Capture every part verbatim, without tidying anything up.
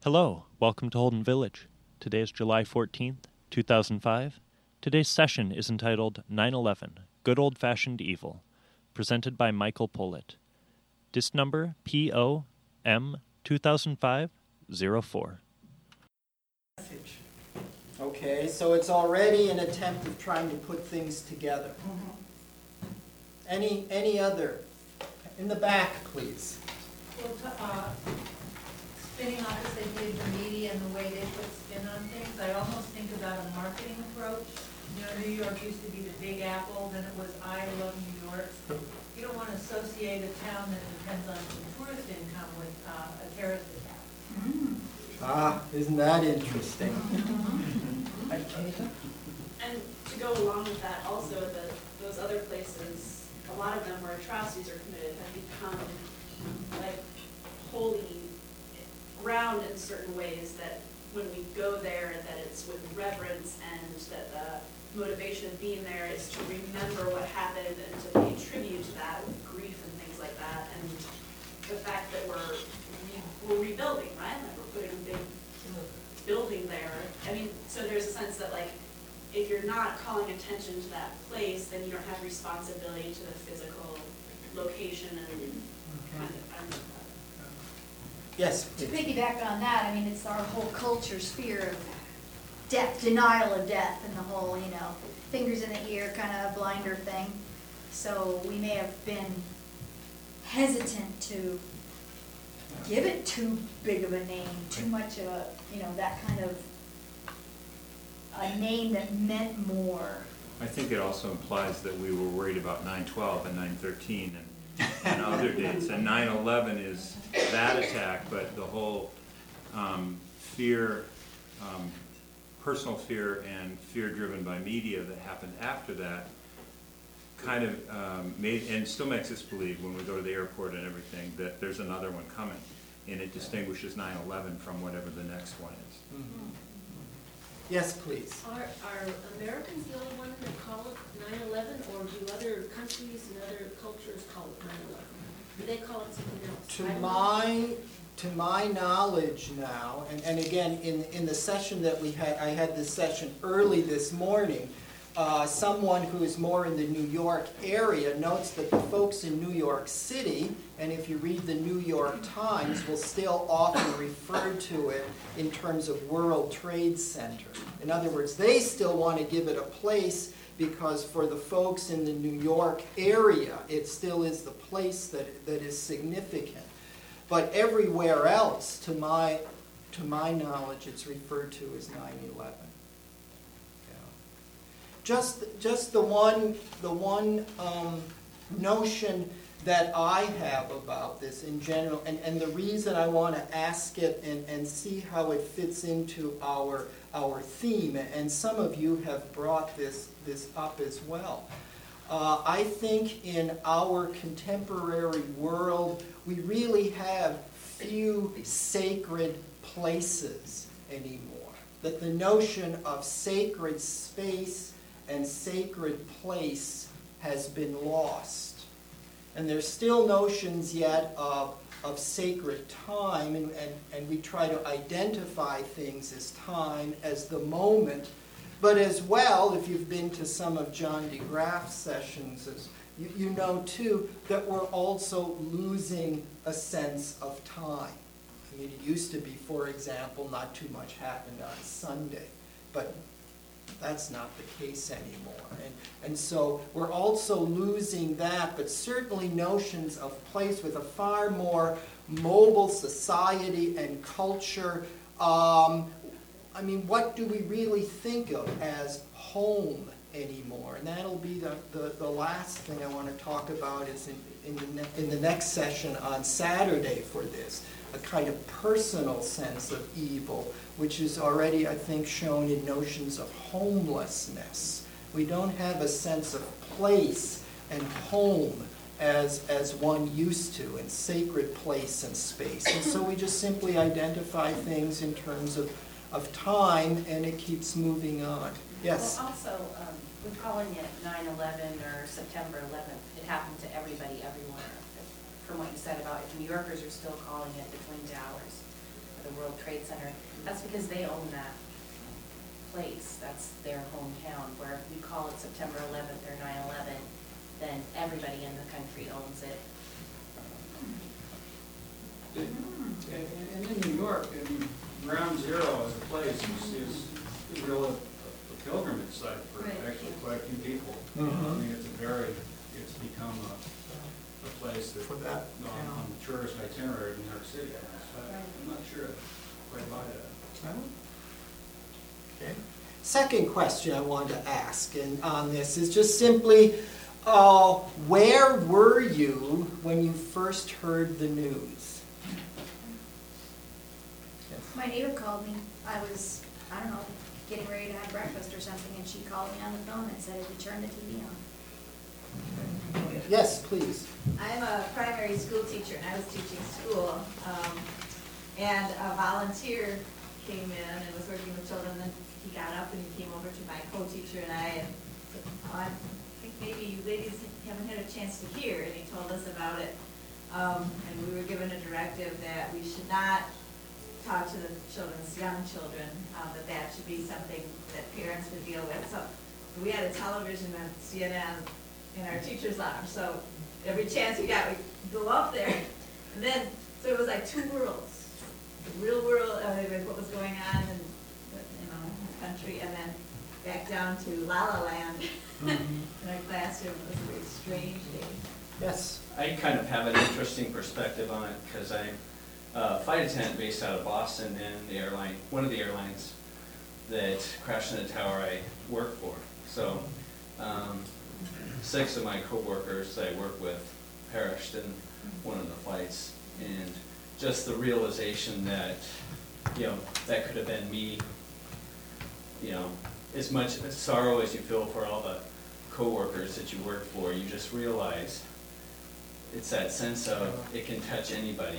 Hello, welcome to Holden Village. Today is July fourteenth, two thousand five. Today's session is entitled nine eleven, Good Old-Fashioned Evil, presented by Michael Pollitt. Disc number P O M two thousand five oh four. Okay, so it's already an attempt of trying to put things together. Mm-hmm. Any any other? In the back, please. Well, to, uh, spinning off this idea of the media and the way they put spin on things, I almost think about a marketing approach. You know, New York used to be the Big Apple, then it was I love New York. You don't want to associate a town that depends on tourist income with uh, a terrorist attack. Mm. Ah, isn't that interesting? And to go along with that, also, the, those other places, a lot of them where atrocities are committed have become like holy ground in certain ways, that when we go there, that it's with reverence, and that the motivation of being there is to remember what happened and to pay tribute to that with grief and things like that. And the fact that we're re we're rebuilding, right? Like we're putting a big building there. I mean, so there's a sense that, like, if you're not calling attention to that place, then you don't have responsibility to the physical location and Okay. kind of. I'm, Yes. To piggyback on that, I mean, it's our whole culture's fear of death, denial of death, and the whole, you know, fingers in the ear kind of blinder thing. So we may have been hesitant to give it too big of a name, too much of a, you know, that kind of a name that meant more. I think it also implies that we were worried about nine twelve and nine thirteen and, and other dates. And nine eleven is that attack, but the whole um, fear, um, personal fear and fear driven by media that happened after that kind of um, made, and still makes us believe when we go to the airport and everything, that there's another one coming. And it distinguishes nine eleven from whatever the next one is. Mm-hmm. Yes, please. Are, are Americans the only ones that call it nine eleven, or do other countries and other cultures call it nine eleven? Do they call it something else? To I don't know. my to my knowledge now, and, and again in, in the session that we had, I had this session early this morning, uh, someone who is more in the New York area notes that the folks in New York City, and if you read the New York Times, will still often refer to it in terms of World Trade Center. In other words, they still want to give it a place because for the folks in the New York area, it still is the place that, that is significant. But everywhere else, to my, to my knowledge, it's referred to as nine eleven. Just, just the one, the one um, notion that I have about this in general, and, and the reason I want to ask it and, and see how it fits into our, our theme, and some of you have brought this, this up as well. Uh, I think in our contemporary world, we really have few sacred places anymore. That the notion of sacred space and sacred place has been lost. And there's still notions yet of, of sacred time, and, and, and we try to identify things as time, as the moment, but as well, if you've been to some of John DeGraff's sessions, as you, you know too, that we're also losing a sense of time. I mean, it used to be, for example, not too much happened on Sunday, but that's not the case anymore. And, and so we're also losing that, but certainly notions of place with a far more mobile society and culture. Um, I mean, what do we really think of as home anymore? And that'll be the, the, the last thing I want to talk about is in, in, the ne in the next session on Saturday for this, a kind of personal sense of evil, which is already, I think, shown in notions of homelessness. We don't have a sense of place and home as, as one used to, in sacred place and space. And so we just simply identify things in terms of, of time, and it keeps moving on. Yes? Well, also, um, we're calling it nine eleven or September eleventh. It happened to everybody everywhere. From what you said about if New Yorkers are still calling it the Twin Towers. the World Trade Center. That's because they own that place. That's their hometown. Where if we call it September eleventh or nine eleven, then everybody in the country owns it. And, and in New York, I mean, Ground Zero as a place is, is is really a, a pilgrimage site for Right. actually quite a few people. Mhm. I mean, it's a very, it's become a, a place that, For that, on, yeah. on the tourist itinerary of New York City. So I'm not sure I quite buy that. Okay. Second question I wanted to ask and on this is just simply, uh, where were you when you first heard the news? Yes. My neighbor called me. I was, I don't know, getting ready to have breakfast or something, and she called me on the phone and said, "Have you turned the T V on?" Yes, please. I'm a primary school teacher, and I was teaching school. Um, and a volunteer came in and was working with children, and then he got up and he came over to my co-teacher and I, and said, oh, I think maybe you ladies haven't had a chance to hear, and he told us about it. Um, and we were given a directive that we should not talk to the children's young children, uh, that that should be something that parents would deal with. So we had a television on C N N in our teacher's lounge, so every chance we got, we'd go up there. And then, so it was like two worlds. The real world, uh, what was going on in, you know, the country, and then back down to La La Land Mm-hmm. in our classroom. It was a very strange day. Yes. I kind of have an interesting perspective on it because I'm a flight attendant based out of Boston, and the airline, one of the airlines that crashed in the tower I work for. So um, six of my coworkers that I work with perished in one of the flights, and just the realization that, you know, that could have been me. You know, as much sorrow as you feel for all the coworkers that you work for, you just realize it's that sense of it can touch anybody.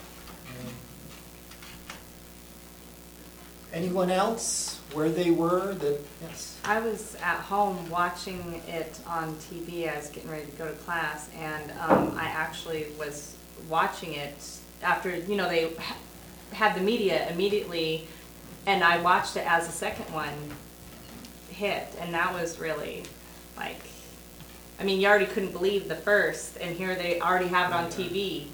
Anyone else where they were that, yes? I was at home watching it on T V. I was getting ready to go to class, and um, I actually was watching it after, you know, they ha- had the media immediately, and I watched it as the second one hit, and that was really, like, I mean, you already couldn't believe the first, and here they already have it on T V.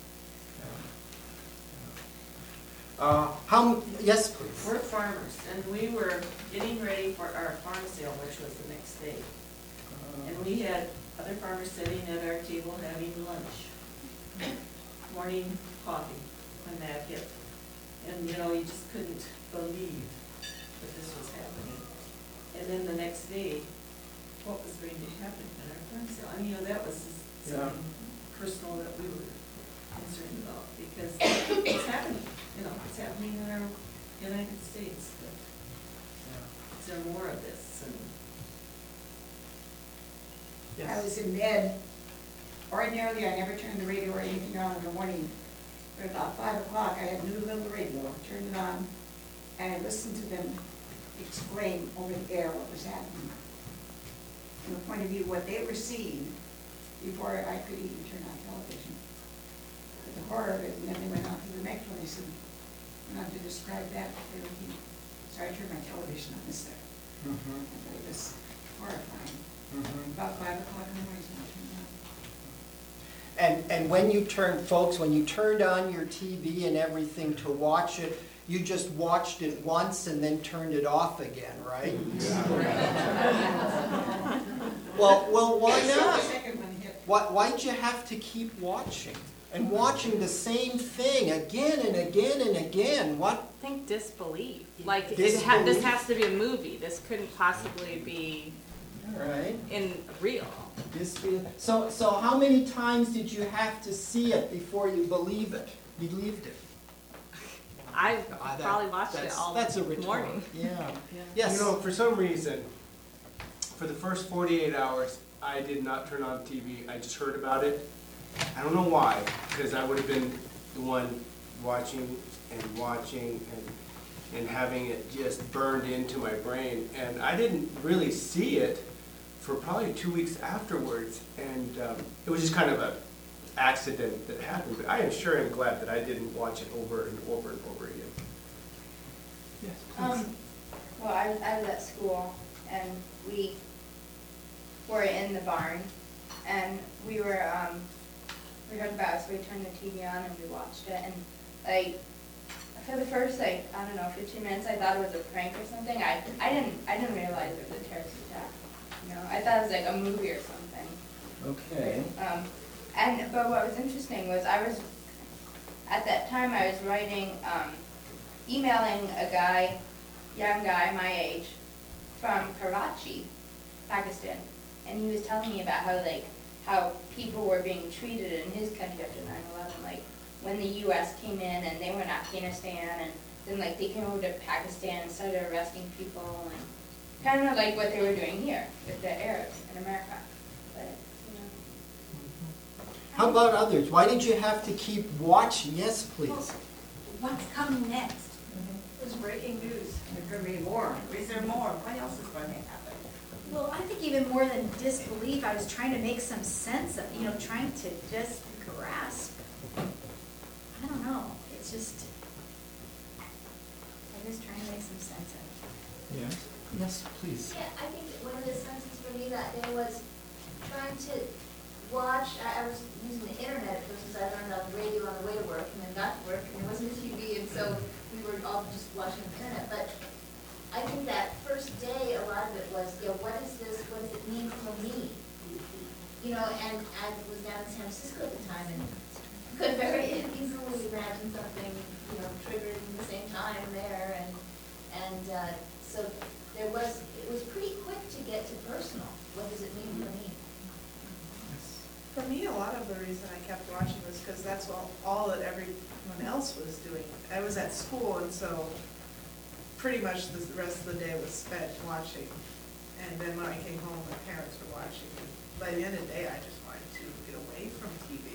Uh, how, yes, please. We're farmers, and we were getting ready for our farm sale, which was the next day. And we had other farmers sitting at our table having lunch, morning coffee, when that hit. And, you know, you just couldn't believe that this was happening. And then the next day, what was going to happen at our farm sale? I mean, you know, that was Yeah. something personal that we were concerned about, because it's happening, you know, it's happening in our United States. But is there more of this? And Yes. I was in bed. Ordinarily, I never turned the radio or anything on in the morning. But about five o'clock, I had a new little radio, turned it on, and I listened to them explain over the air what was happening. From the point of view, what they were seeing before I could even turn on television. But the horror of it, and then they went on to the next one, they said, went on to describe that, everything. So I turned my television on this there. Mhm. And it was horrifying. Mhm. About five o'clock in the morning, so I turned it on. And, and when you turned, folks, when you turned on your T V and everything to watch it, you just watched it once and then turned it off again, right? Well, well, why not? The second one hit. Why, why'd you have to keep watching? And watching the same thing again and again and again? What? I think disbelief. Like, it Disbelief. ha- this has to be a movie. This couldn't possibly be All right. in real. This, so, so how many times did you have to see it before you believe it? Believed it? I Ah, that- probably watched it that's- all That's a retort. morning. Yeah. You Yes. know, for some reason, for the first forty-eight hours, I did not turn on T V. I just heard about it. I don't know why, because I would have been the one watching and watching and, and having it just burned into my brain. And I didn't really see it for probably two weeks afterwards. And um, it was just kind of an accident that happened. But I am sure and glad that I didn't watch it over and over and over again. Um, well, I, I was at school, and we were in the barn, and we were, um, we heard about it, so we turned the T V on and we watched it, and, like, for the first, like, I don't know, fifteen minutes, I thought it was a prank or something. I, I didn't, I didn't realize it was a terrorist attack, you know? I thought it was like a movie or something. Okay. Um, and, but what was interesting was I was, at that time, I was writing, um, emailing a guy, young guy my age, from Karachi, Pakistan, and he was telling me about how, like, how people were being treated in his country after nine eleven, like, when the U S came in and they were in Afghanistan, and then, like, they came over to Pakistan and started arresting people, and kind of like what they were doing here with the Arabs in America. But, you know. How about others? Why did you have to keep watching? Yes, please. What's coming next? It's breaking news. There could be more. Is there more? What else is going to happen? Well, I think even more than disbelief, I was trying to make some sense of, you know, trying to just grasp. I don't know, it's just, I'm just trying to make some sense of it. Yes. Yes, please. Yeah, I think one of the senses for me that day was trying to watch, I, I was using the internet at first, because I learned on the radio on the way to work, and then got to work, and there wasn't a T V, and so we were all just watching the internet. But I think that first day, a lot of it was, you know, what is this, what does it mean for me? You know, and I was down in San Francisco at the time, and could very easily imagine something, you know, triggered at the same time there, and, and uh, so there was, it was pretty quick to get to personal. What does it mean for me? For me, a lot of the reason I kept watching was because that's all, all that everyone else was doing. I was at school, and so pretty much the rest of the day was spent watching. And then when I came home, my parents were watching. And by the end of the day, I just wanted to get away from T V.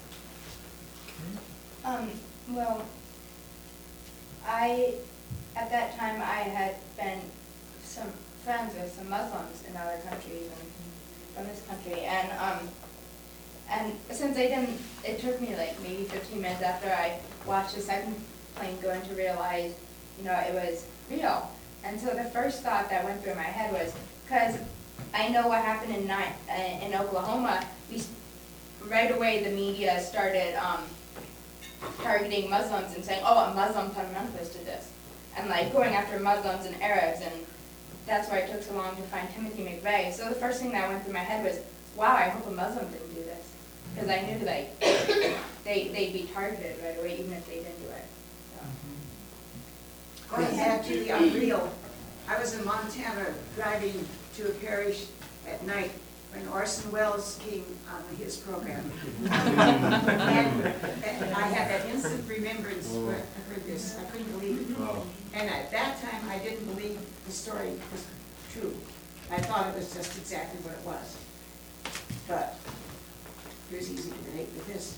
Um, well, I, at that time, I had been some friends with some Muslims in other countries and from this country, and, um, and since I didn't, it took me like maybe fifteen minutes after I watched the second plane go in to realize, you know, it was real. And so the first thought that went through my head was, because I know what happened in, ni- uh, in Oklahoma, we, right away the media started, um, targeting Muslims and saying, oh, a Muslim fundamentalist did this, and like going after Muslims and Arabs, and that's why it took so long to find Timothy McVeigh. So the first thing that went through my head was, wow, I hope a Muslim didn't do this, because I knew like they, they'd be targeted right away even if they didn't do it. So. Going back to the unreal, I was in Montana driving to a parish at night when Orson Welles came on his program. and, and I had that instant remembrance when I heard this. I couldn't believe it. Wow. And at that time, I didn't believe the story was true. I thought it was just exactly what it was. But it was easy to relate with this.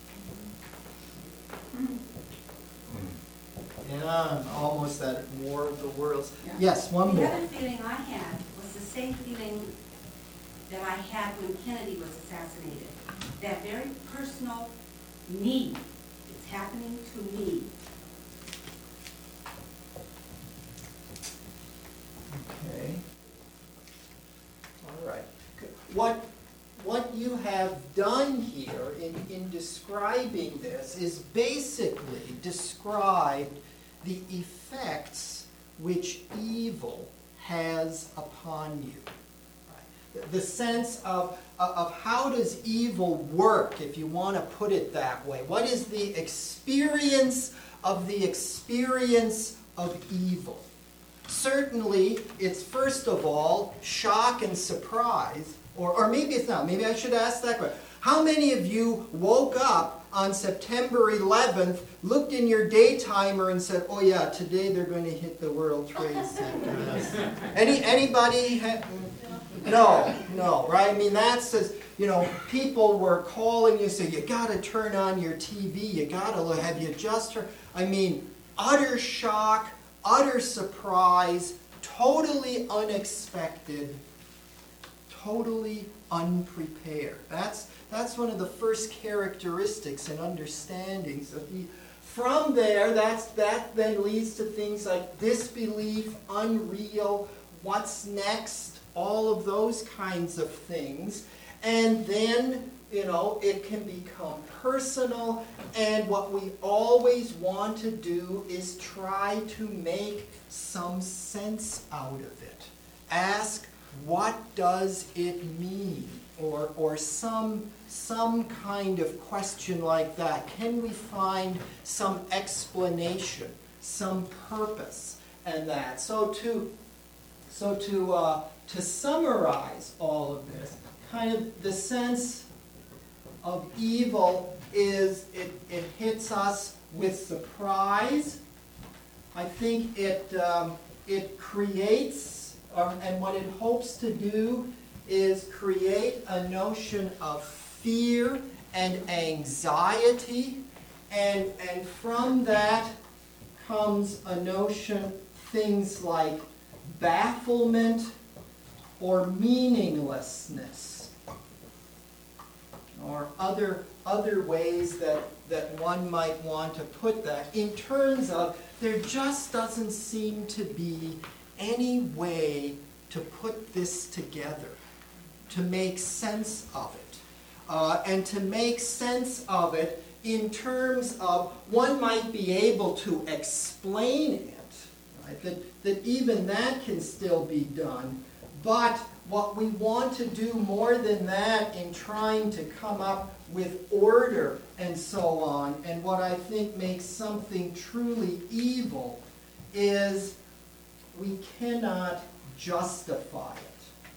Yeah, almost that War of the Worlds. Yeah. Yes, one The more. other feeling I had was the same feeling that I had when Kennedy was assassinated. That very personal me. It's happening to me. Okay. All right. What, what you have done here in, in describing this is basically described the effects which evil has upon you. Right? The sense of, of how does evil work, if you want to put it that way. What is the experience of the experience of evil? Certainly, it's first of all shock and surprise, or, or maybe it's not. Maybe I should ask that question. How many of you woke up on September eleventh, looked in your day timer and said, oh yeah, today they're going to hit the World Trade Center? Any, anybody? Ha- no, no, right? I mean, that says, you know, people were calling you, say, you got to turn on your T V, you got to look, have you just heard? I mean, utter shock, utter surprise, totally unexpected, totally unprepared. That's, that's one of the first characteristics and understandings of the from there, that's, that then leads to things like disbelief, unreal, what's next, all of those kinds of things. And then, you know, it can become personal, and what we always want to do is try to make some sense out of it. Ask, what does it mean? Or, or some, some kind of question like that. Can we find some explanation, some purpose in that? So to, so to, uh, to summarize all of this, kind of the sense of evil is it, it hits us with surprise. I think it, um, it creates, or, and what it hopes to do is create a notion of fear and anxiety, and, and from that comes a notion, things like bafflement or meaninglessness, or other, other ways that, that one might want to put that, in terms of there just doesn't seem to be any way to put this together, to make sense of it. Uh, and to make sense of it in terms of, one might be able to explain it, right? That, that even that can still be done. But what we want to do more than that in trying to come up with order and so on, and what I think makes something truly evil, is we cannot justify it.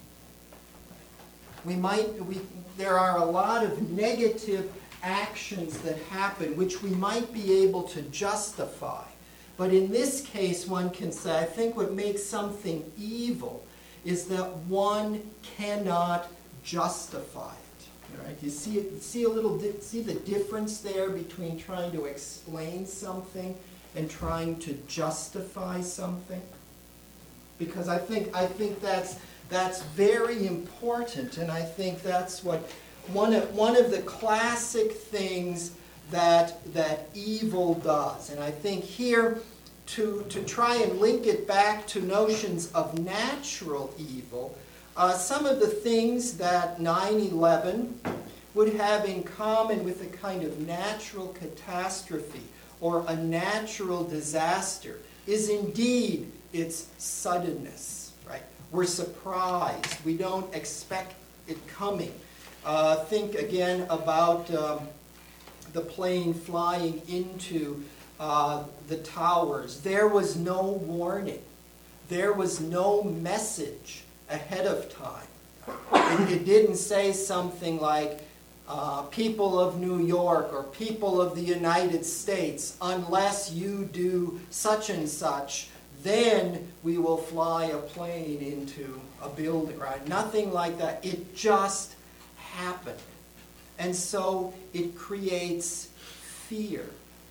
We might, we, there are a lot of negative actions that happen which we might be able to justify. But in this case, one can say, I think what makes something evil is that one cannot justify it. Right? You see it, see a little, di- see the difference there between trying to explain something and trying to justify something? Because I think, I think that's, that's very important, and I think that's what one of, one of the classic things that, that evil does. And I think here, to, to try and link it back to notions of natural evil, uh, some of the things that nine eleven would have in common with a kind of natural catastrophe or a natural disaster is indeed its suddenness, right? We're surprised. We don't expect it coming. Uh, think again about um, the plane flying into uh, the towers. There was no warning. There was no message ahead of time. It, it didn't say something like, uh, people of New York or people of the United States, unless you do such and such, then we will fly a plane into a building, right? Nothing like that. It just happened. And so it creates fear.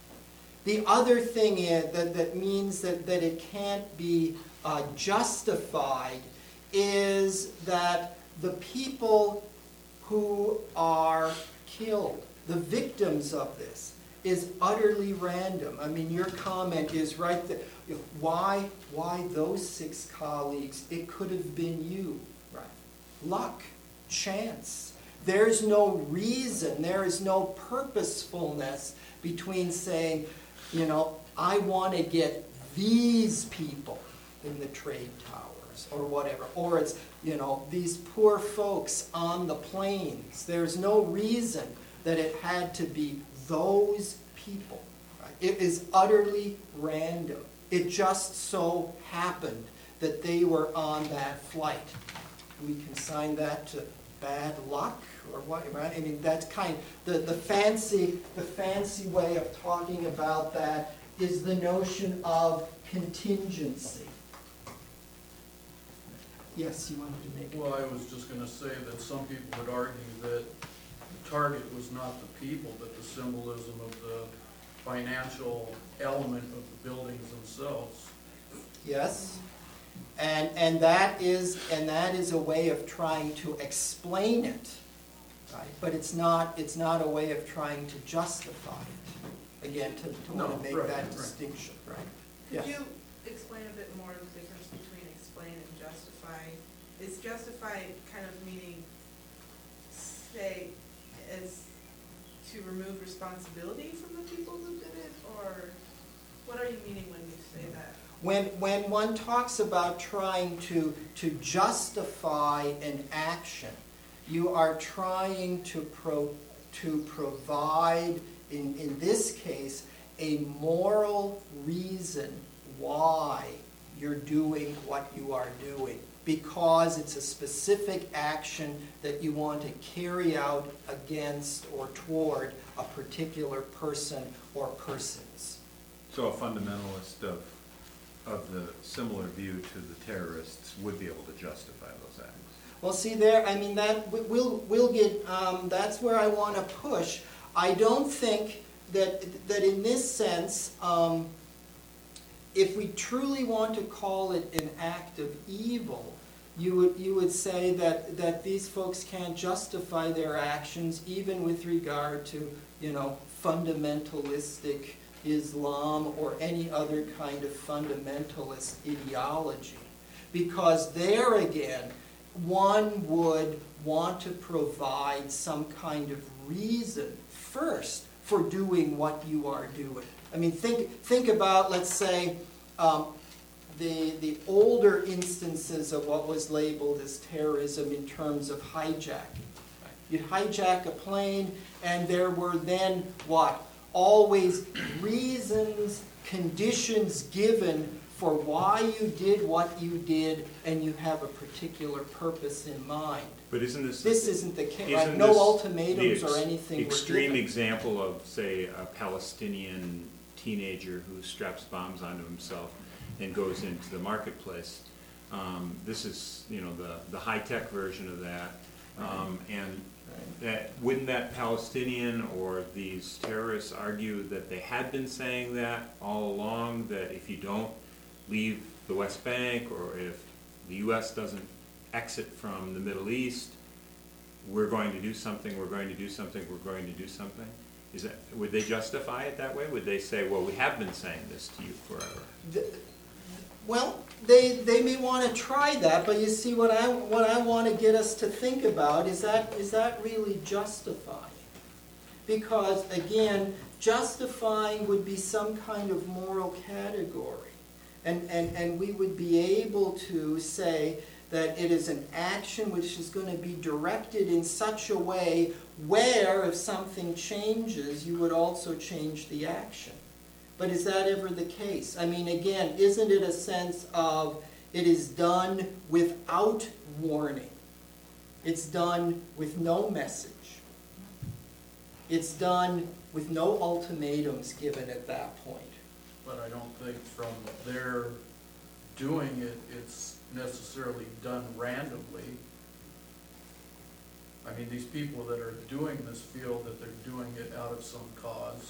The other thing is, that, that means that, that it can't be uh, justified is that the people who are killed, the victims of this, is utterly random. I mean, your comment is right there. Why, why those six colleagues? It could have been you, right? Luck, chance. There's no reason, there is no purposefulness between saying, you know, I want to get these people in the trade towers or whatever. Or it's, you know, these poor folks on the plains. There's no reason that it had to be those people. Right? It is utterly random. It just so happened that they were on that flight. We consign that to bad luck or what, right? I mean, that's kind of the, the fancy the fancy way of talking about that is the notion of contingency. Yes, you wanted to make it. Well, I was just going to say that some people would argue that the target was not the people, but the symbolism of the financial element of the buildings themselves. Yes. And and that is and that is a way of trying to explain it, right? But it's not it's not a way of trying to justify it. again, to, to No, want to make right, that right. distinction, right? Could Yes. you explain a bit more the difference between explain and justify? Is justify kind of meaning, say, as to remove responsibility from the people who did it, or what are you meaning when you say that? When, when one talks about trying to, to justify an action, you are trying to pro, to provide, in, in this case, a moral reason why you're doing what you are doing, because it's a specific action that you want to carry out against or toward a particular person or persons. So a fundamentalist of, of the similar view to the terrorists would be able to justify those acts. Well, see there, I mean, that, we'll, we'll get, um, that's where I want to push. I don't think that, that in this sense, um, if we truly want to call it an act of evil, you would, you would say that, that these folks can't justify their actions even with regard to, you know, fundamentalistic Islam or any other kind of fundamentalist ideology. Because there again, one would want to provide some kind of reason first for doing what you are doing. I mean, think, think about, let's say, um, the, the older instances of what was labeled as terrorism in terms of hijacking. You'd hijack a plane, and there were then what? Always reasons, conditions given for why you did what you did, and you have a particular purpose in mind. But isn't this... This isn't the case, isn't right? No this ultimatums the ex- or anything were extreme given. example of, say, a Palestinian teenager who straps bombs onto himself and goes into the marketplace. Um, this is, you know, the, the high-tech version of that. Um, and that, wouldn't that Palestinian or these terrorists argue that they had been saying that all along, that if you don't leave the West Bank, or if the U S doesn't exit from the Middle East, we're going to do something, we're going to do something, we're going to do something? Is that, would they justify it that way? Would they say, well, we have been saying this to you forever? The, well, they, they may want to try that, but you see, what I, what I want to get us to think about is that, is that really justifying? Because, again, justifying would be some kind of moral category. And, and, and we would be able to say that it is an action which is going to be directed in such a way where, if something changes, you would also change the action. But is that ever the case? I mean, again, isn't it a sense of it is done without warning? It's done with no message. It's done with no ultimatums given at that point. But I don't think from their doing it, it's necessarily done randomly. I mean, these people that are doing this feel that they're doing it out of some cause,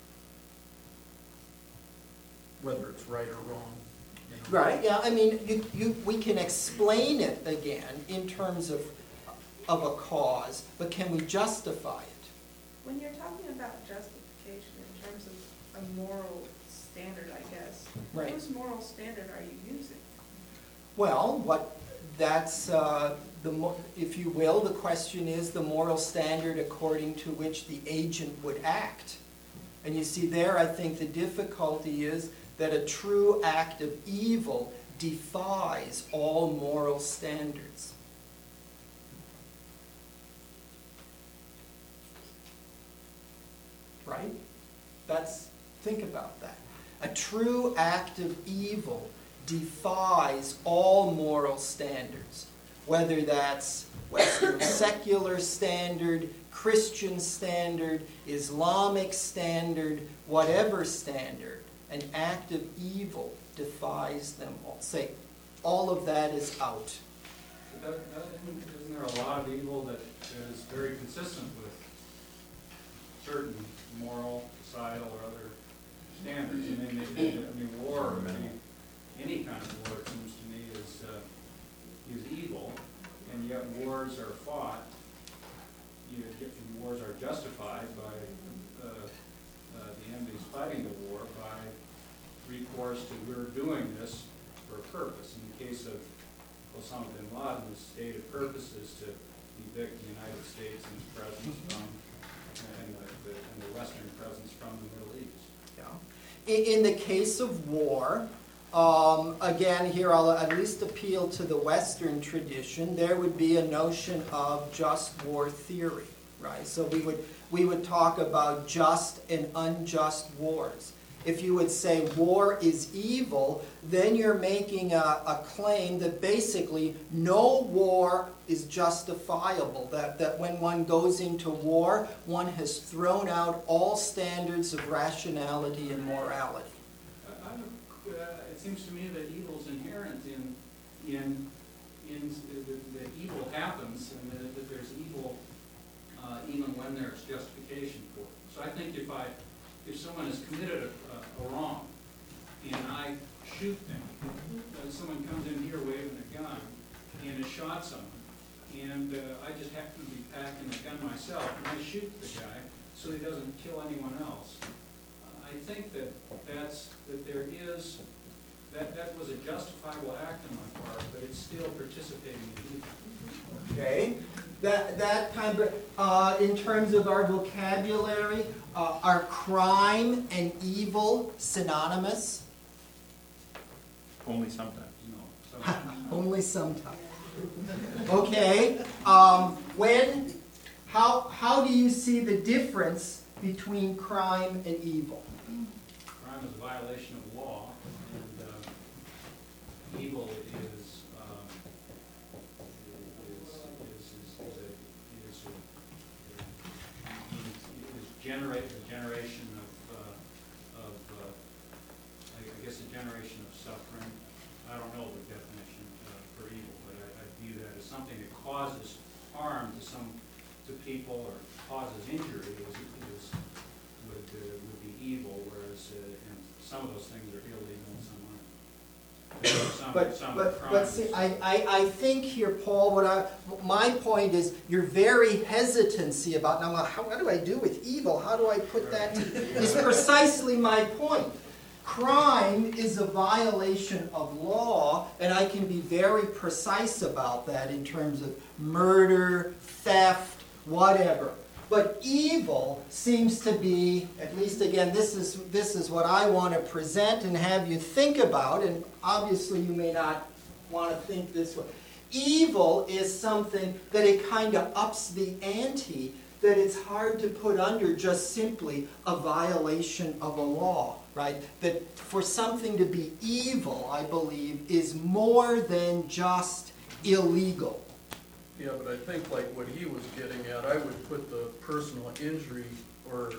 whether it's right or wrong. You know. Right, yeah, I mean, you, you, we can explain it again in terms of, of a cause, but can we justify it? When you're talking about justification in terms of a moral standard, I guess, Right. whose moral standard are you using? Well, what, that's, uh, the mo- if you will, the question is the moral standard according to which the agent would act. And you see there, I think the difficulty is that a true act of evil defies all moral standards. Right? That's, think about that. A true act of evil defies all moral standards, whether that's Western secular standard, Christian standard, Islamic standard, whatever standard. An act of evil defies them all. Say, all of that is out. But that- that- Isn't there a lot of evil that is very consistent with certain moral, societal, or other standards? I mean, they- they- I mean, war, I mean, any kind of war, it seems to me, is, uh, is evil, and yet wars are fought, you know, and wars are justified by uh, uh, the enemy's we're doing this for a purpose. In the case of Osama bin Laden, the stated purpose is to evict the United States and its presence from, and the, and the Western presence from the Middle East. Yeah. In, in the case of war, um, again, here I'll at least appeal to the Western tradition. There would be a notion of just war theory, right? So we would we would talk about just and unjust wars. If you would say war is evil, then you're making a, a claim that basically no war is justifiable, that, that when one goes into war, one has thrown out all standards of rationality and morality. I, I, uh, it seems to me that evil is inherent in, in, in that, that evil happens and that, that there's evil uh, even when there's justification for it. So I think if I If someone has committed a, a, a wrong and I shoot them, uh, someone comes in here waving a gun and has shot someone, and uh, I just happen to be packing the gun myself, and I shoot the guy so he doesn't kill anyone else. Uh, I think that that's that there is that that was a justifiable act on my part, but it's still participating in evil. Okay, that that kind of uh, in terms of our vocabulary. Uh, are crime and evil synonymous? Only sometimes. No, sometimes. Only sometimes. Okay. Um, when? How how do you see the difference between crime and evil? Crime is a violation of law, and uh, evil is uh, is is is is, a, is, a, is generate the generation of uh, of uh, I, I guess a generation of suffering. I don't know the definition uh, for evil, but I, I view that as something that causes harm to some to people or causes injury is, is would uh, would be evil, whereas uh, and some of those things are illegal in some way. Some, But, some but, crimes. but see, I, I, I think here, Paul, what I, my point is your very hesitancy about, now, how, what do I do with evil? How do I put that to, is precisely my point. Crime is a violation of law, and I can be very precise about that in terms of murder, theft, whatever. But evil seems to be, at least again, this is this is what I want to present and have you think about, and obviously you may not want to think this way. Evil is something that it kind of ups the ante, that it's hard to put under just simply a violation of a law, right? That for something to be evil, I believe, is more than just illegal. Yeah, but I think like what he was getting at, I would put the personal injury or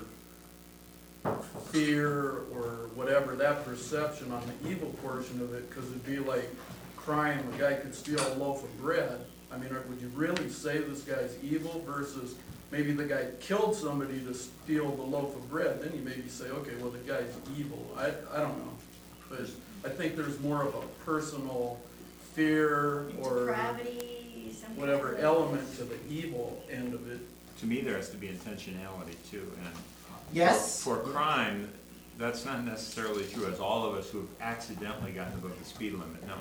fear or whatever, that perception on the evil portion of it, because it'd be like crime, a guy could steal a loaf of bread. I mean, would you really say this guy's evil versus maybe the guy killed somebody to steal the loaf of bread? Then you maybe say, okay, well, the guy's evil. I, I don't know. But I think there's more of a personal fear or Depravity, something whatever like that. element to the evil end of it. To me, there has to be intentionality too, and Yes? for crime, that's not necessarily true, as all of us who have accidentally gotten above the speed limit know.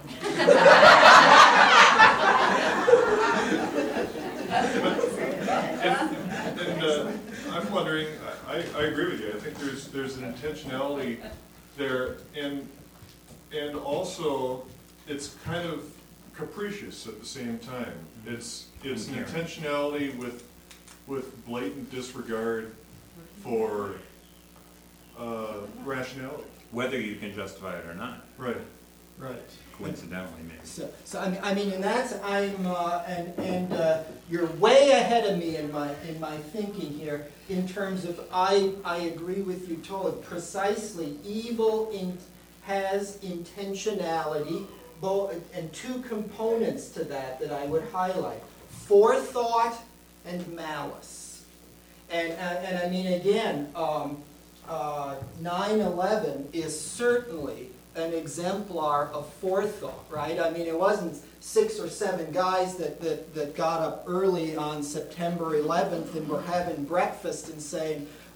and and uh, I'm wondering, I, I agree with you, I think there's there's an intentionality there, and and also it's kind of capricious at the same time. It's it's an intentionality with with blatant disregard for uh, rationality. Whether you can justify it or not. Right. Right. Coincidentally, maybe. So, so I mean, I mean, and that's I'm uh, and and uh, you're way ahead of me in my in my thinking here in terms of I I agree with you totally. Precisely, evil in has intentionality, both and two components to that that I would highlight: forethought and malice. And and, and I mean again, um, uh, nine eleven is certainly an exemplar of forethought, right? I mean, it wasn't six or seven guys that, that, that got up early on September eleventh and were having breakfast and saying,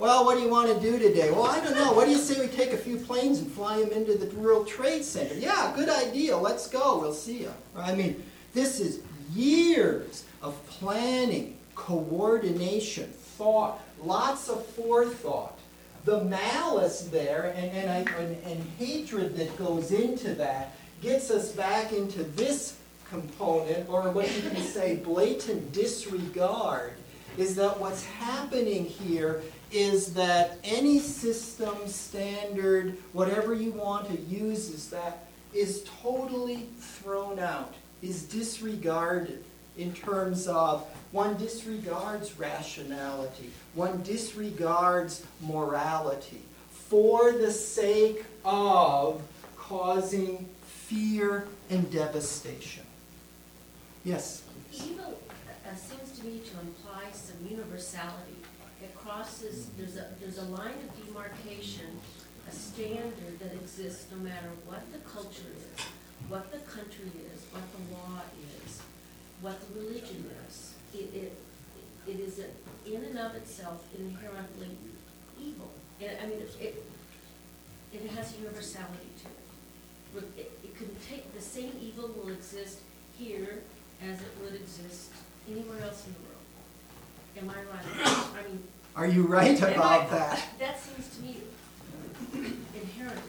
well, what do you want to do today? Well, I don't know. What do you say we take a few planes and fly them into the World Trade Center? Yeah, good idea. Let's go. We'll see you. I mean, this is years of planning, coordination, thought, lots of forethought. The malice there and, and, I, and, and hatred that goes into that gets us back into this component, or what you can say blatant disregard, is that what's happening here is that any system, standard, whatever you want to use is that, is totally thrown out, is disregarded in terms of one disregards rationality, one disregards morality for the sake of causing fear and devastation. Yes? Evil uh, seems to me to imply some universality. It crosses, there's a, there's a line of demarcation, a standard that exists no matter what the culture is, what the country is, what the law is, what the religion is. It, it, it is a, in and of itself inherently evil. And, I mean, it, it, it has a universality to it. It, it could take, the same evil will exist here as it would exist anywhere else in the world. Am I right? I mean, are you right about I, that? That seems to me inherent.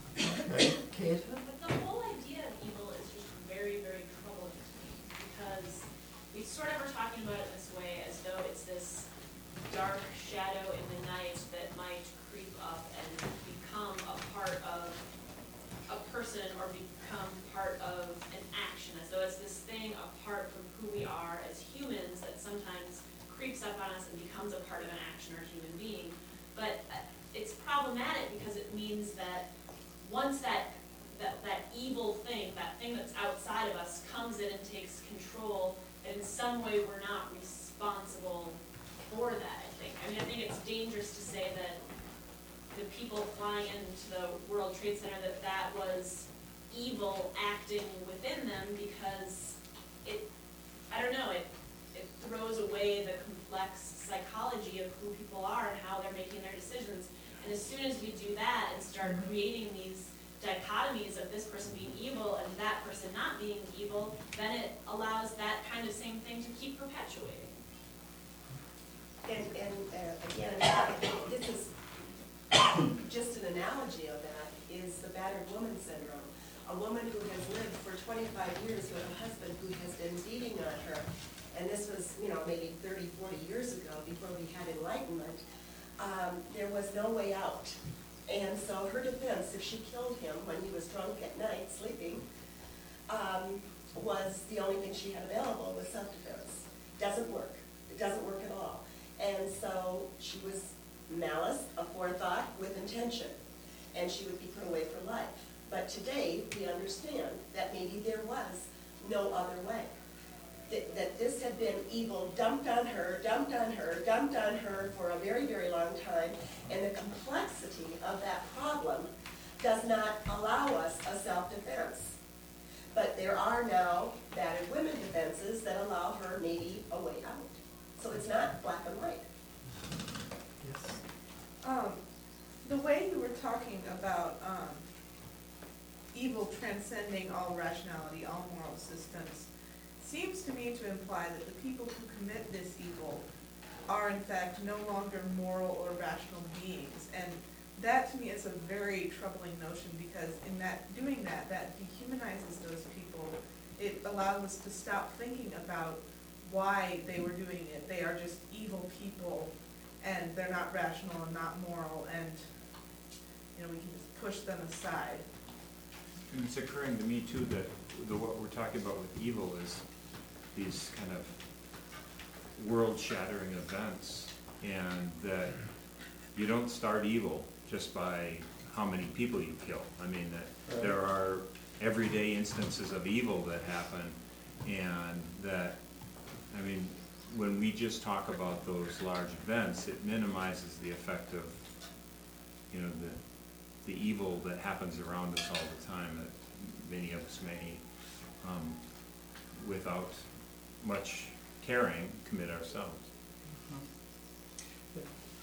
Kate? But the whole idea of evil is just very, very troubling to me, because we sort of are talking about it this way as though it's this dark shadow in the night that might creep up and become a part of a person or become part of an action, as though it's this thing apart from who we are as humans that sometimes creeps up on us and becomes a part of an action or human being. But it's problematic because it means that once that, that, that evil thing, that thing that's outside of us, comes in and takes control, that in some way we're not responsible for that, I think. I mean, I think it's dangerous to say that the people flying into the World Trade Center, that that was evil acting within them, because it, I don't know, it, it throws away the complex psychology of who people are and how they're making their decisions. And as soon as we do that and start creating these dichotomies of this person being evil and that person not being evil, then it allows that kind of same thing to keep perpetuating. And, and uh, again, this is just an analogy of that, is the battered woman syndrome. A woman who has lived for twenty-five years with a husband who has been beating on her, and this was, you know, maybe thirty, forty years ago, before we had enlightenment, um, there was no way out. And so her defense, if she killed him when he was drunk at night, sleeping, um, was the only thing she had available was self-defense. Doesn't work. It doesn't work at all. And so she was malice, a forethought with intention, and she would be put away for life. But today, we understand that maybe there was no other way. That, that this had been evil dumped on her, dumped on her, dumped on her for a very, very long time, and the complexity of that problem does not allow us a self-defense. But there are now battered women defenses that allow her maybe a way out. So it's not black and white. Yes. Um, the way you were talking about um, evil transcending all rationality, all moral systems, seems to me to imply that the people who commit this evil are in fact no longer moral or rational beings. And that to me is a very troubling notion, because in that doing that, that dehumanizes those people. It allows us to stop thinking about why they were doing it. They are just evil people, and they're not rational and not moral, and you know, we can just push them aside. And it's occurring to me too that the, what we're talking about with evil is these kind of world-shattering events, and that you don't start evil just by how many people you kill. I mean, that there are everyday instances of evil that happen, and that, I mean, when we just talk about those large events, it minimizes the effect of, you know, the, the evil that happens around us all the time that many of us may, um, without much caring, commit ourselves.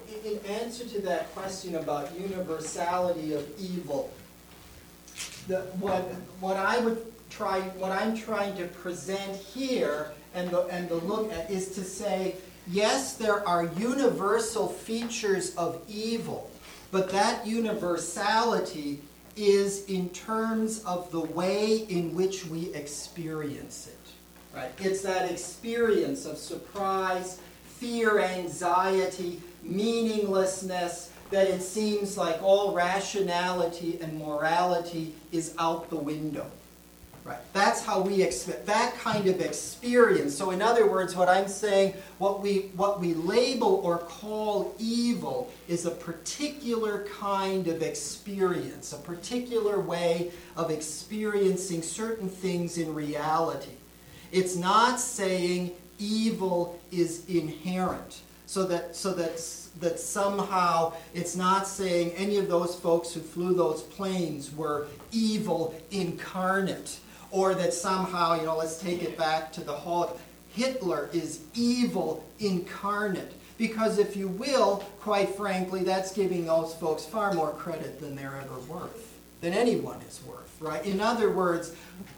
in answer to that question about universality of evil, the, what, what I would try, what I'm trying to present here and the, and the look at is to say, yes, there are universal features of evil, but that universality is in terms of the way in which we experience it. Right? It's that experience of surprise, fear, anxiety, meaninglessness, that it seems like all rationality and morality is out the window. Right. That's how we expect that kind of experience. So in other words, what I'm saying, what we what we label or call evil is a particular kind of experience, a particular way of experiencing certain things in reality. It's not saying evil is inherent. So that so that that somehow it's not saying any of those folks who flew those planes were evil incarnate. Or that somehow, you know, let's take it back to the whole, Hitler is evil incarnate. Because if you will, quite frankly, that's giving those folks far more credit than they're ever worth, than anyone is worth, right? In other words,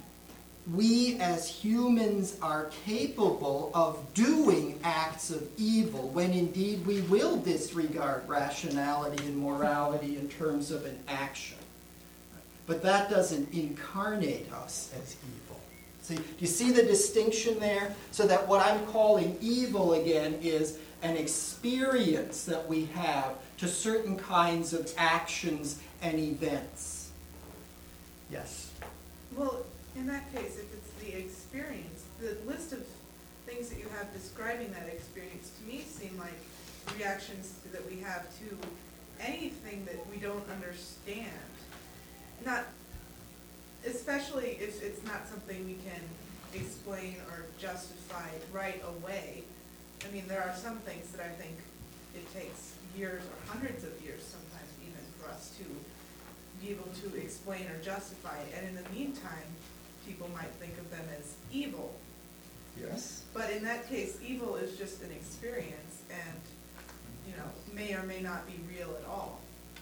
we as humans are capable of doing acts of evil when indeed we will disregard rationality and morality in terms of an action. But that doesn't incarnate us as evil. See, do you see the distinction there? So that what I'm calling evil again is an experience that we have to certain kinds of actions and events. Yes? Well, in that case, if it's the experience, the list of things that you have describing that experience to me seem like reactions that we have to anything that we don't understand. Not, especially if it's not something we can explain or justify right away. I mean, there are some things that I think it takes years or hundreds of years sometimes even for us to be able to explain or justify. And in the meantime, people might think of them as evil. Yes. But in that case, evil is just an experience and, you know, may or may not be real at all.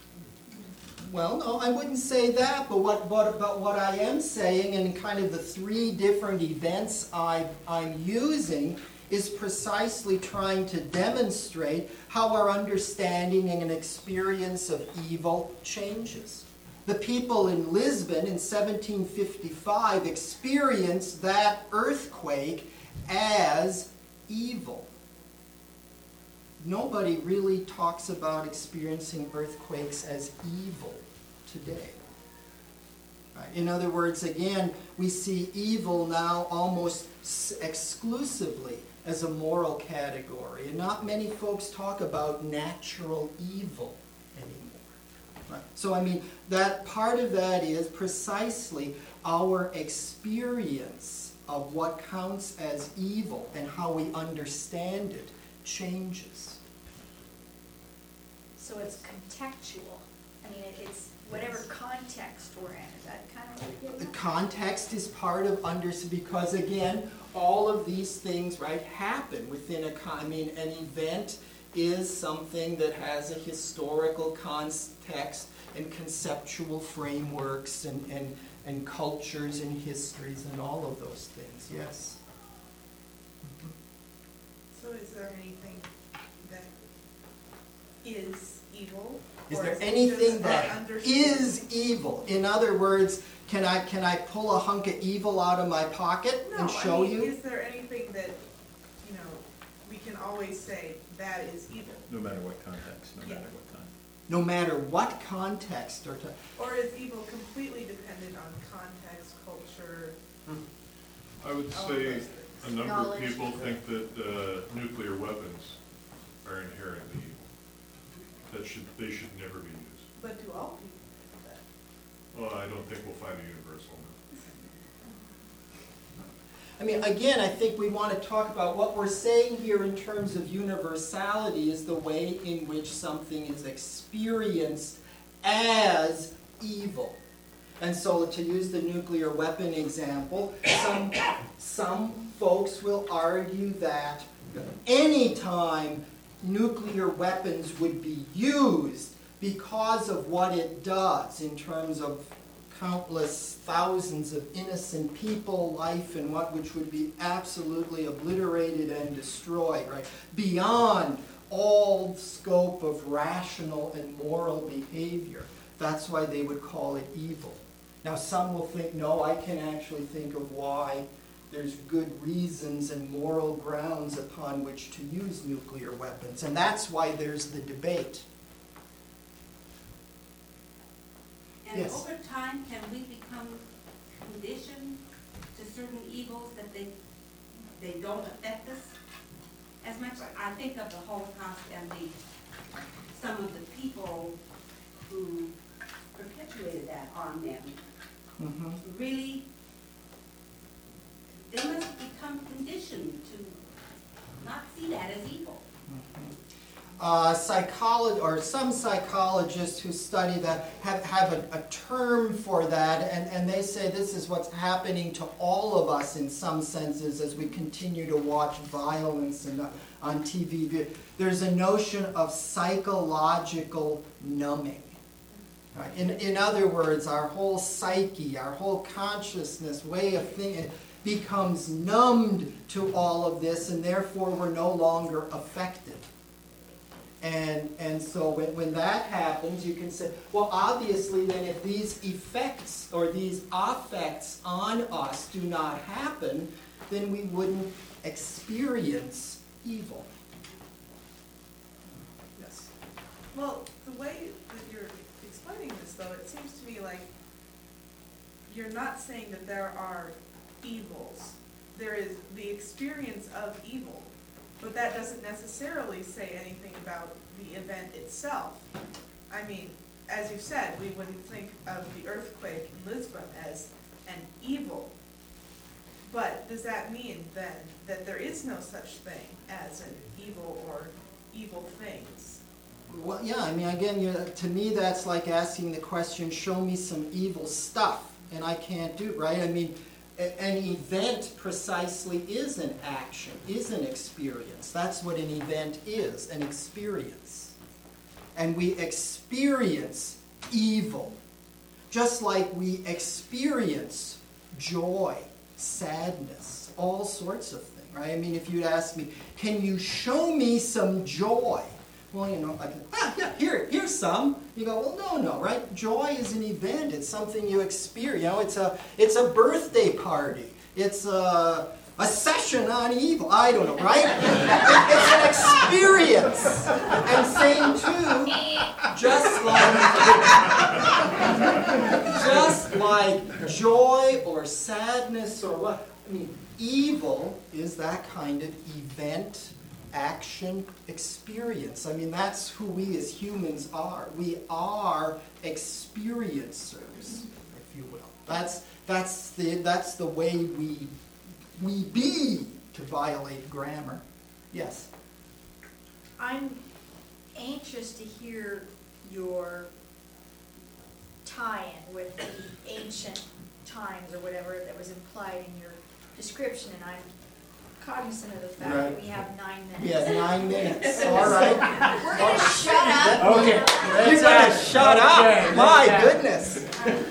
Well, no, I wouldn't say that, but what, but, but what I am saying, and kind of the three different events I, I'm using, is precisely trying to demonstrate how our understanding and experience of evil changes. The people in Lisbon in seventeen fifty-five experienced that earthquake as evil. Nobody really talks about experiencing earthquakes as evil today. Right? In other words, again, we see evil now almost exclusively as a moral category. And not many folks talk about natural evil anymore. Right? So, I mean, that part of that is precisely our experience of what counts as evil and how we understand it changes. So it's contextual. I mean, it- it's whatever context we're in. Is that kind of what you're The getting at? context is part of under, because again, all of these things, right, happen within a, con- I mean, an event is something that has a historical context and conceptual frameworks and, and, and cultures and histories and all of those things, yes. So is there anything that is evil? Is or there it anything just that understood? is evil? In other words, can I, can I pull a hunk of evil out of my pocket No, and show I mean, you? is there anything that, you know, we can always say that is evil? No matter what context, no Yeah. matter what time. No matter what context or to, Or is evil completely dependent on context, culture? I would all of say those things? a number of Knowledge. people think that uh, nuclear weapons are inherently evil. That should, they should never be used. But do all people think that? Well, I don't think we'll find a universal one. I mean, again, I think we want to talk about what we're saying here in terms of universality is the way in which something is experienced as evil. And so to use the nuclear weapon example, some, some folks will argue that anytime nuclear weapons would be used because of what it does in terms of countless thousands of innocent people, life, and what which would be absolutely obliterated and destroyed, right? Beyond all scope of rational and moral behavior. That's why they would call it evil. Now, some will think, no, I can actually think of why there's good reasons and moral grounds upon which to use nuclear weapons. And that's why there's the debate. And Yes. over time, can we become conditioned to certain evils that they, they don't affect us as much? I think of the Holocaust and the, some of the people who perpetuated that on them. Mm-hmm. Really, they must become conditioned to not see that as evil. Uh, psycholo- or some psychologists who study that have, have a, a term for that, and, and they say this is what's happening to all of us in some senses as we continue to watch violence and, uh, on T V. There's a notion of psychological numbing. Right? In, in other words, our whole psyche, our whole consciousness, way of thinking becomes numbed to all of this, and therefore we're no longer affected. And, and so when, when that happens, you can say, well, obviously then if these effects or these affects on us do not happen, then we wouldn't experience evil. Yes. Well, the way that you're explaining this, though, it seems to me like you're not saying that there are evils. There is the experience of evil. But that doesn't necessarily say anything about the event itself. I mean, as you said, we wouldn't think of the earthquake in Lisbon as an evil. But does that mean then that there is no such thing as an evil or evil things? Well, yeah, I mean, again, you know, to me that's like asking the question, show me some evil stuff, and I can't do it, right? I mean, an event precisely is an action, is an experience. That's what an event is, an experience. And we experience evil, just like we experience joy, sadness, all sorts of things, right? I mean, if you'd ask me, can you show me some joy? Well, you know, I can, ah, yeah, here, here's some. You go, well, no, no, right? Joy is an event. It's something you experience. You know, it's a, it's a birthday party. It's a, a session on evil. I don't know, right? It's an experience. And same too, just like, just like joy or sadness or what. I mean, evil is that kind of event, action, experience. I mean, that's who we as humans are. We are experiencers, if you will. That's that's the that's the way we we be, to violate grammar. Yes. I'm anxious to hear your tie-in with the ancient times or whatever that was implied in your description, and I'm cognizant of the fact Right. that we have nine minutes. We have nine minutes. All right. We're gonna shut up. Okay. You're gonna shut up. My goodness.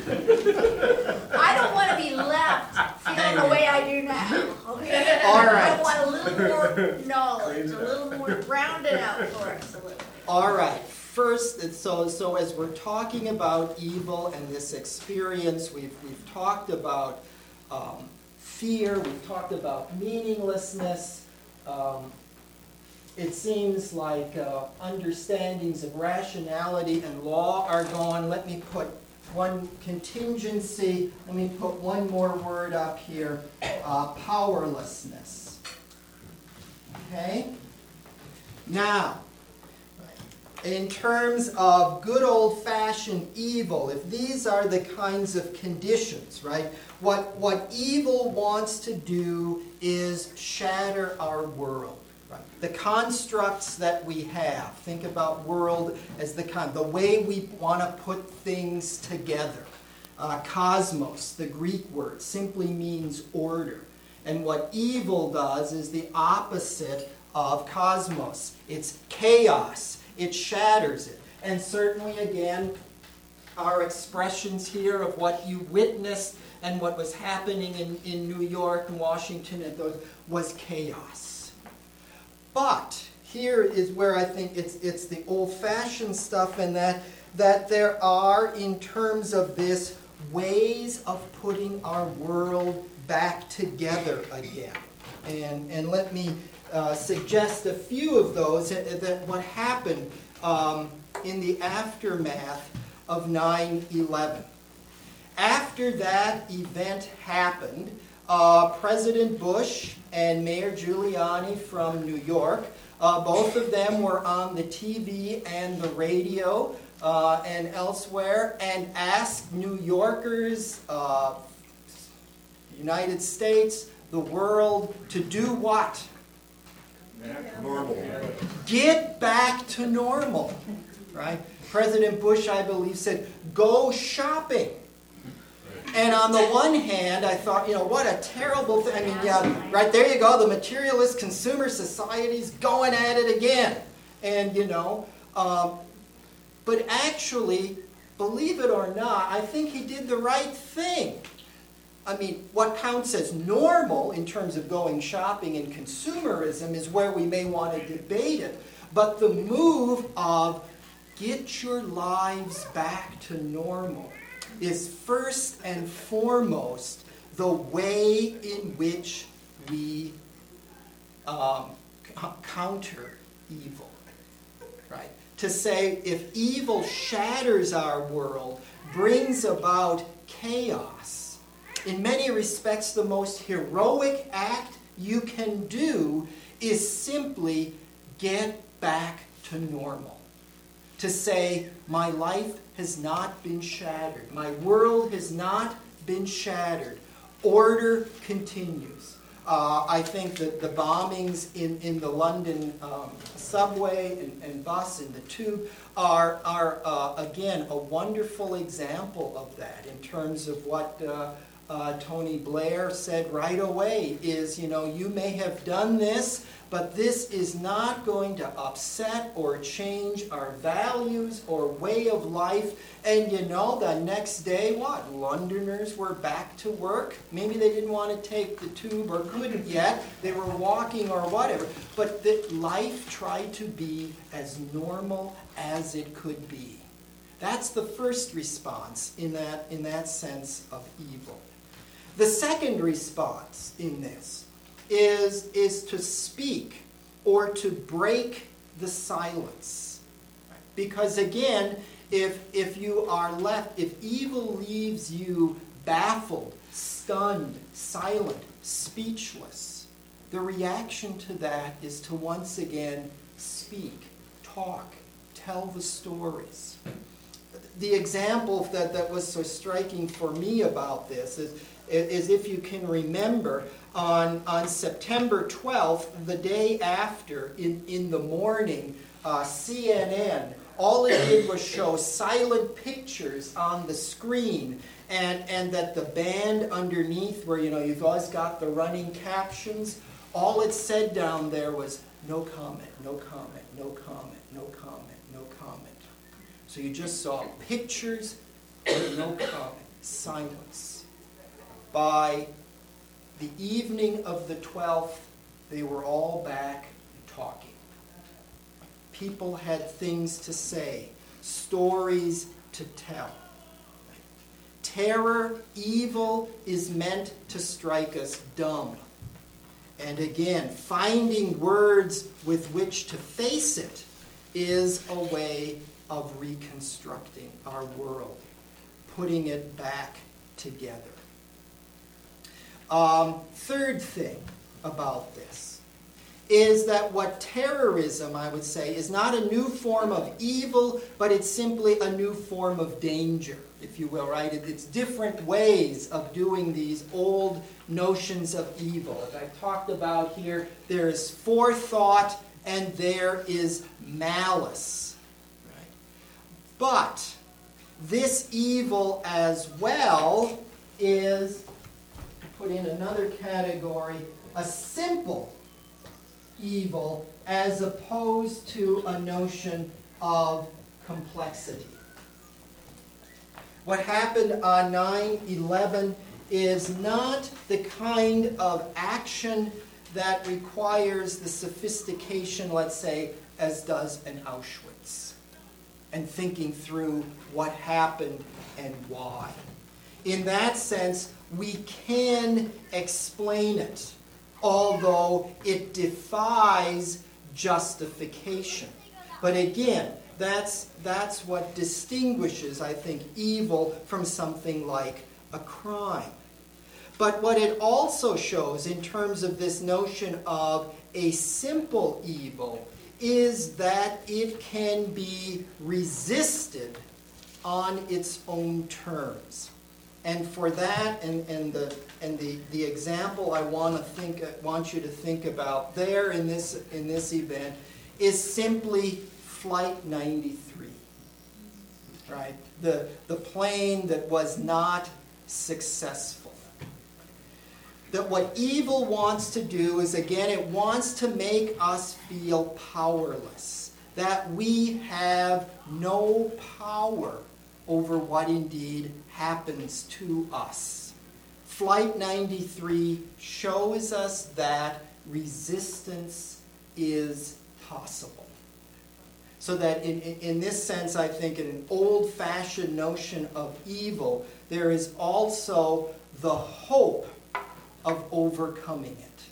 I don't want to be left feeling the way I do now. Okay? All right. I want a little more knowledge, a little more rounded out for us a little bit. All right. First, it's so so as we're talking about evil and this experience, we've we've talked about um, fear. We've talked about meaninglessness. Um, it seems like uh, understandings of rationality and law are gone. Let me put one contingency. Let me put one more word up here. Uh, powerlessness. Okay? Now, in terms of good old-fashioned evil, if these are the kinds of conditions, right? What, what evil wants to do is shatter our world. Right? The constructs that we have, think about world as the kind, the way we want to put things together. Uh, cosmos, the Greek word, simply means order. And what evil does is the opposite of cosmos. It's chaos. It shatters it. And certainly, again, our expressions here of what you witnessed and what was happening in, in New York and Washington and those was chaos. But here is where I think it's, it's the old-fashioned stuff, and that, that there are, in terms of this, ways of putting our world back together again. And, and let me uh, suggest a few of those, that, that what happened um, in the aftermath of nine eleven. After that event happened, uh, President Bush and Mayor Giuliani from New York, uh, both of them were on the T V and the radio uh, and elsewhere, and asked New Yorkers, uh, United States, the world, to do what? Normal. Get back to normal, right? President Bush, I believe, said, go shopping. And on the one hand, I thought, you know, what a terrible thing. I mean, yeah, right there you go, the materialist consumer society's going at it again. And, you know, um, but actually, believe it or not, I think he did the right thing. I mean, what counts as normal in terms of going shopping and consumerism is where we may want to debate it. But the move of get your lives back to normal is first and foremost the way in which we um, counter evil. Right? To say if evil shatters our world, brings about chaos, in many respects the most heroic act you can do is simply get back to normal. To say, my life has not been shattered. My world has not been shattered. Order continues. Uh, I think that the bombings in, in the London um, subway and, and bus and the tube are, are uh, again, a wonderful example of that in terms of what uh, uh, Tony Blair said right away is, you know, you may have done this, but this is not going to upset or change our values or way of life. And you know, the next day, what? Londoners were back to work. Maybe they didn't want to take the tube or couldn't yet. They were walking or whatever. But that life tried to be as normal as it could be. That's the first response in that, in that sense of evil. The second response in this is, is to speak or to break the silence. Because again, if, if you are left, if evil leaves you baffled, stunned, silent, speechless, the reaction to that is to once again speak, talk, tell the stories. The example that, that was so striking for me about this is, is if you can remember, on, on September twelfth, the day after, in, in the morning, uh, C N N, all it did was show silent pictures on the screen, and, and that the band underneath where, you know, you've always got the running captions, all it said down there was, no comment, no comment, no comment, no comment, no comment. So you just saw pictures, no comment, silence. By the evening of the twelfth, they were all back talking. People had things to say, stories to tell. Terror, evil is meant to strike us dumb. And again, finding words with which to face it is a way of reconstructing our world, putting it back together. Um, third thing about this is that what terrorism, I would say, is not a new form of evil, but it's simply a new form of danger, if you will, right? It, it's different ways of doing these old notions of evil. As I've talked about here, there is forethought and there is malice. Right? But this evil as well is, put in another category, a simple evil as opposed to a notion of complexity. What happened on nine eleven is not the kind of action that requires the sophistication, let's say, as does an Auschwitz, and thinking through what happened and why. In that sense, we can explain it, although it defies justification. But again, that's, that's what distinguishes, I think, evil from something like a crime. But what it also shows in terms of this notion of a simple evil is that it can be resisted on its own terms. And for that, and, and the and the, the example I want to think want you to think about there in this in this event is simply Flight ninety-three. Right? The the plane that was not successful. That what evil wants to do is, again, it wants to make us feel powerless. That we have no power over what indeed happens to us. Flight ninety-three shows us that resistance is possible. So that in, in, in this sense, I think, in an old-fashioned notion of evil, there is also the hope of overcoming it.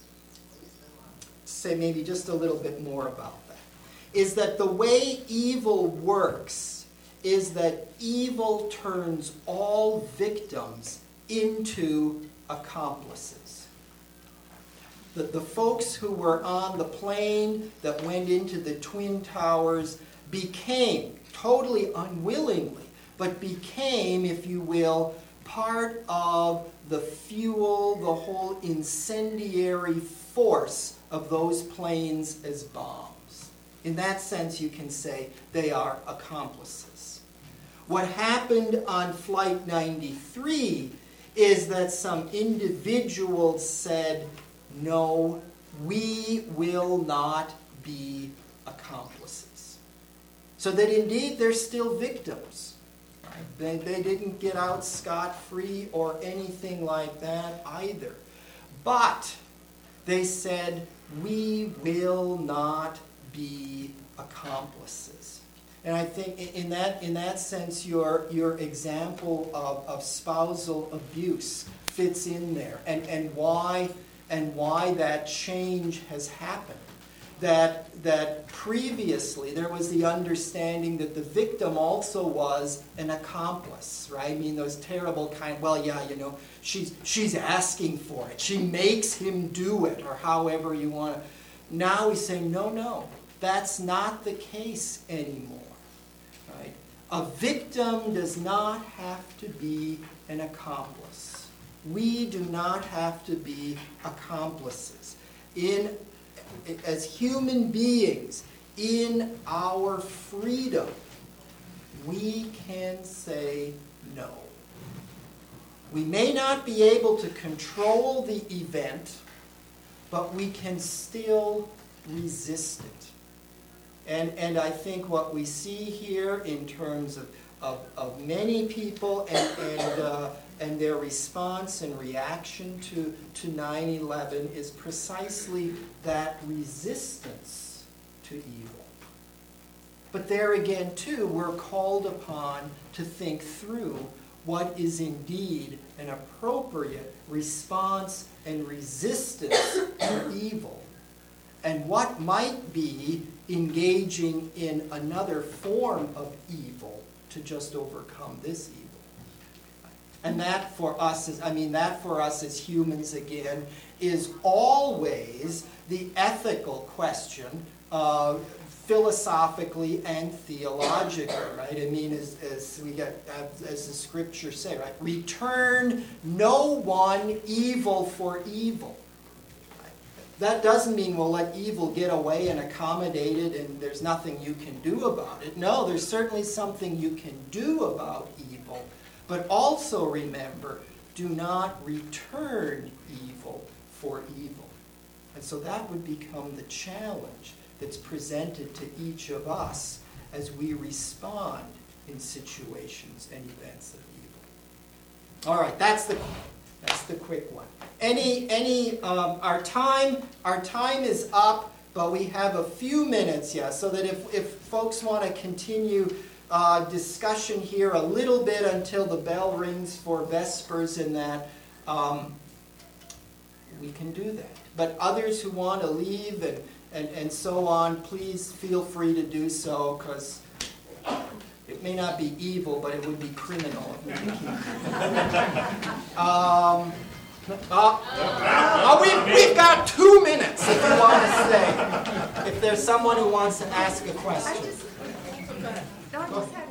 Say maybe just a little bit more about that. Is that the way evil works is that evil turns all victims into accomplices. The, the folks who were on the plane that went into the Twin Towers became, totally unwillingly, but became, if you will, part of the fuel, the whole incendiary force of those planes as bombs. In that sense, you can say they are accomplices. What happened on Flight ninety-three is that some individuals said, no, we will not be accomplices. So that indeed they're still victims. They, they didn't get out scot-free or anything like that either. But they said, we will not be accomplices. And I think in that, in that sense, your, your example of, of spousal abuse fits in there. And, and, why, and why that change has happened. That, that previously there was the understanding that the victim also was an accomplice, right? I mean, those terrible kind, well, yeah, you know, she's, she's asking for it. She makes him do it, or however you want to. Now we say, no, no, that's not the case anymore, right? A victim does not have to be an accomplice. We do not have to be accomplices. In As human beings, in our freedom, we can say no. We may not be able to control the event, but we can still resist it. And, and I think what we see here in terms of, of, of many people and, and, uh, and their response and reaction to, to nine eleven is precisely that resistance to evil. But there again, too, we're called upon to think through what is indeed an appropriate response and resistance to evil, and what might be engaging in another form of evil to just overcome this evil. And that for us is, I mean, that for us as humans, again, is always the ethical question, uh, philosophically and theologically, right? I mean, as, as we get, as the scriptures say, right? Return no one evil for evil. That doesn't mean we'll let evil get away and accommodate it and there's nothing you can do about it. No, there's certainly something you can do about evil. But also remember, do not return evil for evil. And so that would become the challenge that's presented to each of us as we respond in situations and events of evil. All right, that's the that's the quick one. Any any um, our time our time is up, but we have a few minutes, yeah, so that if if folks want to continue uh, discussion here a little bit until the bell rings for Vespers and that, um, we can do that. But others who want to leave and, and, and so on, please feel free to do so, because it may not be evil, but it would be criminal if we keep um, uh, uh, we've, we've got two minutes if you want to say. If there's someone who wants to ask a question. I just, no, I just had